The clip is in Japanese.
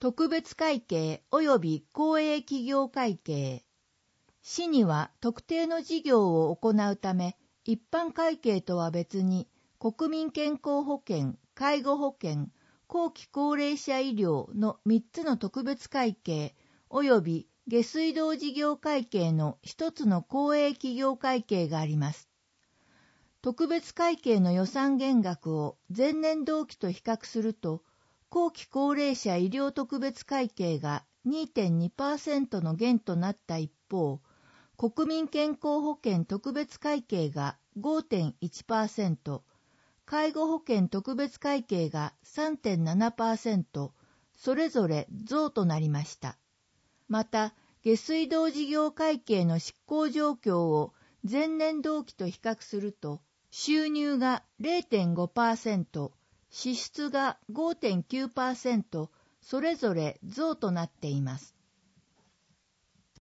特別会計及び公営企業会計。市には特定の事業を行うため、一般会計とは別に、国民健康保険、介護保険、後期高齢者医療の3つの特別会計及び下水道事業会計の1つの公営企業会計があります。特別会計の予算減額を前年同期と比較すると、後期高齢者医療特別会計が 2.2% の減となった一方、国民健康保険特別会計が 5.1%、介護保険特別会計が 3.7%、それぞれ増となりました。また、下水道事業会計の執行状況を前年同期と比較すると、収入が 0.5%、支出が 5.9%、それぞれ増となっています。